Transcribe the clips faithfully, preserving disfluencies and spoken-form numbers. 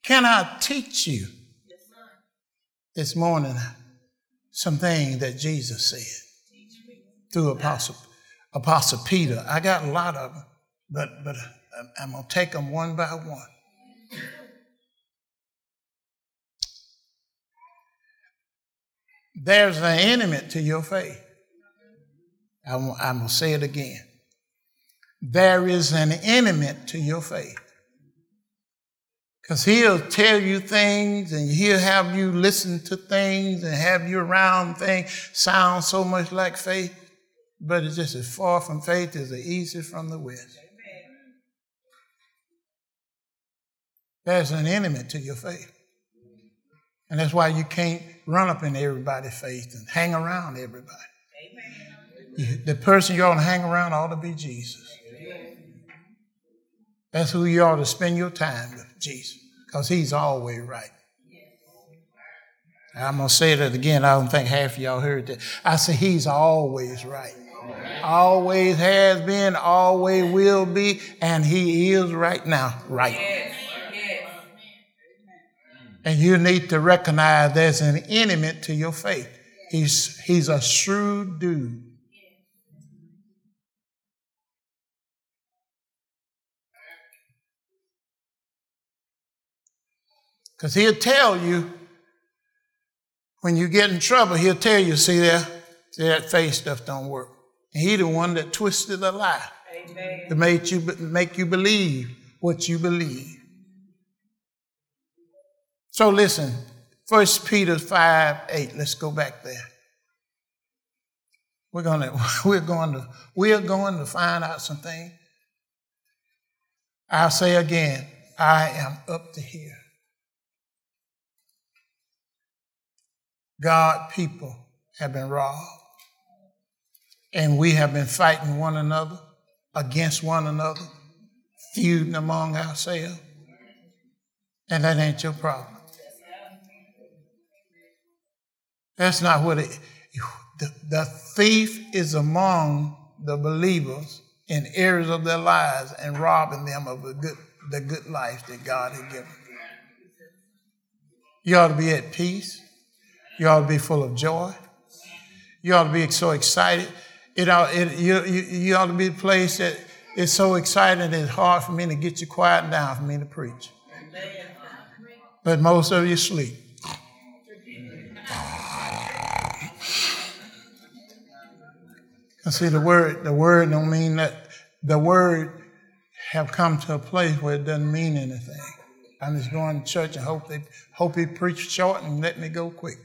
Can I teach you this morning some things that Jesus said through Apostle, Apostle Peter? I got a lot of them, but, but I'm going to take them one by one. There's an enemy to your faith. I'm, I'm going to say it again. There is an enemy to your faith. Because he'll tell you things and he'll have you listen to things and have you around things sound so much like faith, but it's just as far from faith as the east is from the west. There's an enemy to your faith. And that's why you can't run up in everybody's faith and hang around everybody. You, the person you ought to hang around ought to be Jesus. That's who you ought to spend your time with, Jesus, because he's always right. I'm going to say that again. I don't think half of y'all heard that. I say he's always right. Always has been, always will be, and he is right now right. And you need to recognize there's an enemy to your faith. He's, he's a shrewd dude. Because he'll tell you, when you get in trouble, he'll tell you, see there, see that faith stuff don't work. And he's the one that twisted a lie. Amen. To make you, make you believe what you believe. So listen, First Peter five eight, let's go back there. We're gonna, we're going to, we're going to find out some things. I'll say again, I am up to here. God, people have been robbed. And we have been fighting one another, against one another, feuding among ourselves. And that ain't your problem. That's not what it, the, the thief is among the believers in areas of their lives and robbing them of a good, the good life that God has given. You ought to be at peace. You ought to be full of joy. You ought to be so excited. It ought, it, you, you, you ought to be a place that is so exciting that it's hard for me to get you quiet down for me to preach. But most of you sleep. And see, the word, the word don't mean that. The word have come to a place where it doesn't mean anything. I'm just going to church and hope they hope he preach short and let me go quick.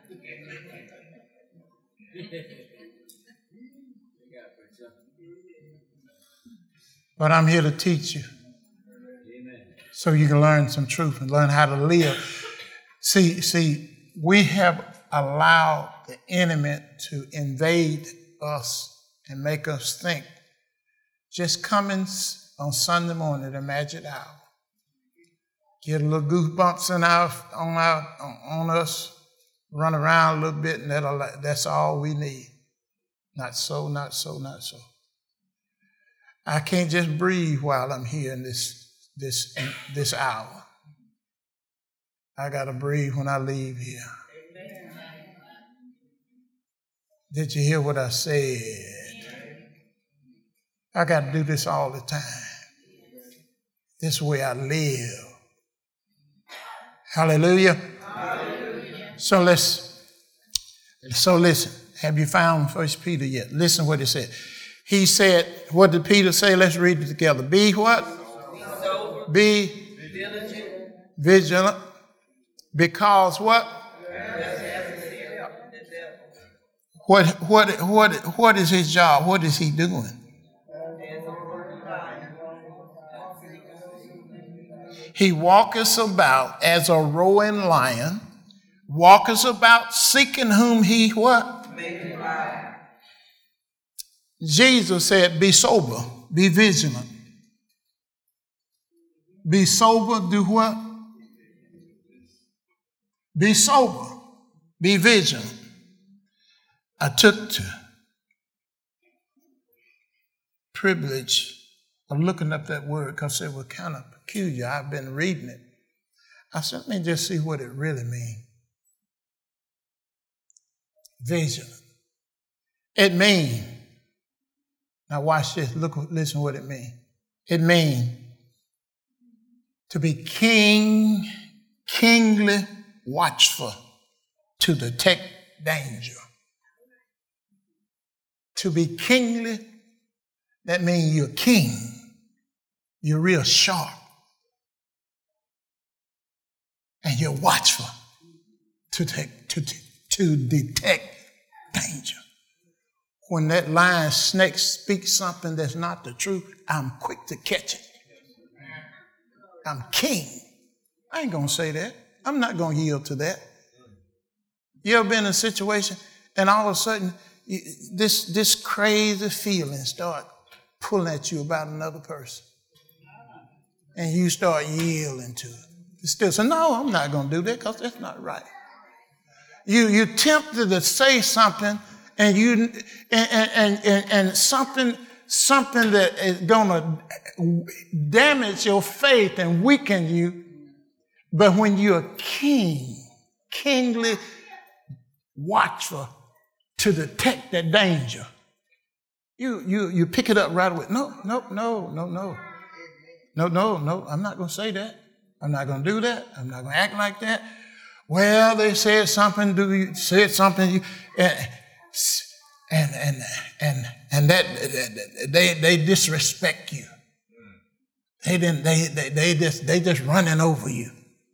But I'm here to teach you so you can learn some truth and learn how to live. See, see, we have allowed the enemy to invade us and make us think just coming on Sunday morning, the magic hour. Get a little goosebumps in our, on, our, on us, run around a little bit, and that'll, that's all we need. Not so, not so, not so. I can't just breathe while I'm here in this, this, in this hour. I got to breathe when I leave here. Amen. Did you hear what I said? I got to do this all the time. This way I live. Hallelujah. Hallelujah. So let's, so listen. Have you found First Peter yet? Listen what it said. He said, what did Peter say? Let's read it together. Be what? Be sober. Be, Be vigilant. Vigilant. Because what? What, what, what, what is his job? What is he doing? He walketh about as a roaring lion, walketh about seeking whom he what? Jesus said, be sober, be vigilant. Be sober, do what? Be sober, be vigilant. I took the privilege of looking up that word because it was kind of peculiar. I've been reading it. I said, let me just see what it really means. Vigilant. It means, now watch this, look, listen what it means. It means to be king, kingly watchful, to detect danger. To be kingly, that means you're king. You're real sharp. And you're watchful to, take, to, to detect danger. When that lion snake speaks something that's not the truth, I'm quick to catch it. I'm king. I ain't going to say that. I'm not going to yield to that. You ever been in a situation and all of a sudden you, this, this crazy feeling start pulling at you about another person and you start yielding to it. You still say, no, I'm not going to do that because that's not right. You, you're tempted to say something and you and, and, and, and something, something that is going to damage your faith and weaken you. But when you're a king, kingly watchful to detect that danger, you you you pick it up right away. No, no, no, no, no. No, no, no, I'm not going to say that. I'm not going to do that. I'm not going to act like that. Well, they said something, do you said something, you, and, and, and, and, and that, they, they disrespect you. They didn't, they, they, they just, they just running over you.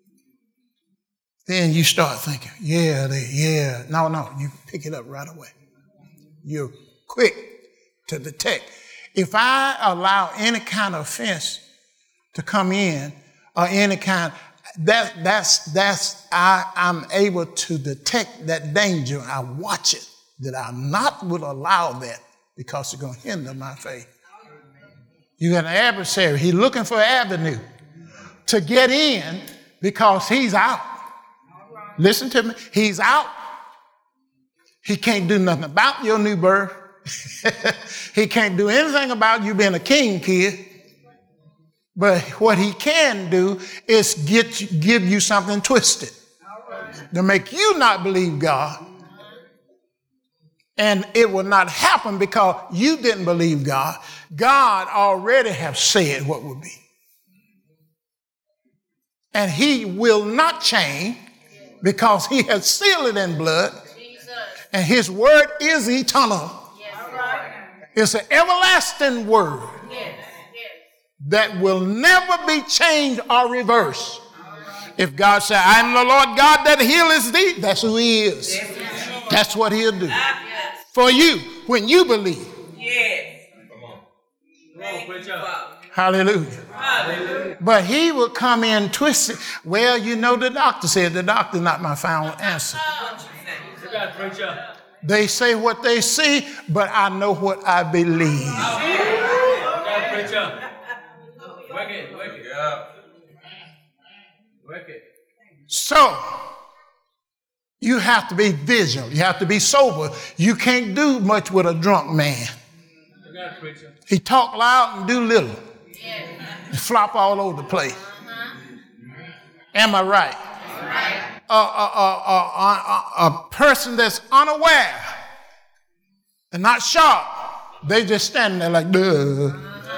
Then you start thinking, yeah, they, yeah. No, no, you pick it up right away. You're quick to detect. If I allow any kind of offense to come in, or any kind, that, that's, that's, I, I'm able to detect that danger. I watch it, that I not will allow that because it's going to hinder my faith. You got an adversary. He's looking for an avenue to get in because he's out. Listen to me. He's out. He can't do nothing about your new birth. He can't do anything about you being a king kid. But what he can do is get you, give you something twisted to make you not believe God. And it will not happen because you didn't believe God. God already have said what would be. And he will not change because he has sealed it in blood. And his word is eternal. It's an everlasting word that will never be changed or reversed. If God said, I am the Lord God that healeth thee, that's who he is. That's what he'll do. For you, when you believe. Hallelujah. Hallelujah. But he will come in twisted. Well, you know, the doctor said, the doctor not my final answer. They say what they see, but I know what I believe. So, you have to be vigilant. You have to be sober. You can't do much with a drunk man. He talk loud and do little. And flop all over the place. Am I right? A, a, a, a, a person that's unaware and not sharp, they just standing there like, duh.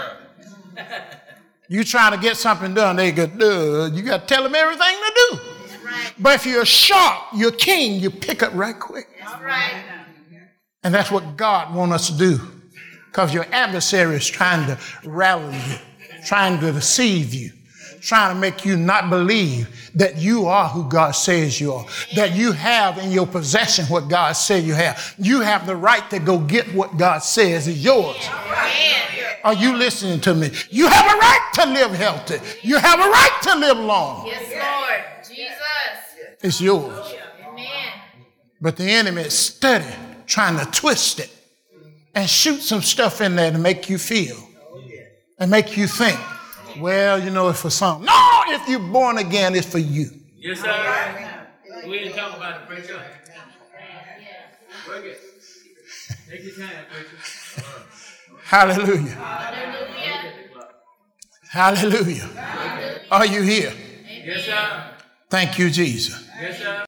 You trying to get something done, they go, duh. You got to tell them everything to do. Right. But if you're sharp, you're king, you pick up right quick. That's right. And that's what God wants us to do. Because your adversary is trying to rally you, trying to deceive you, trying to make you not believe that you are who God says you are, that you have in your possession what God said you have. You have the right to go get what God says is yours. Are you listening to me? You have a right to live healthy. You have a right to live long. Yes, Lord. Jesus. It's yours. Amen. But the enemy is steady trying to twist it and shoot some stuff in there to make you feel and make you think, well, you know, it's for some. No, if you're born again, it's for you. Yes, sir. We didn't talk about it, preacher. Work it. Take your time, preacher. Hallelujah. Hallelujah. Hallelujah. Hallelujah. Are you here? Yes, sir. Thank you, Jesus. Yes, sir.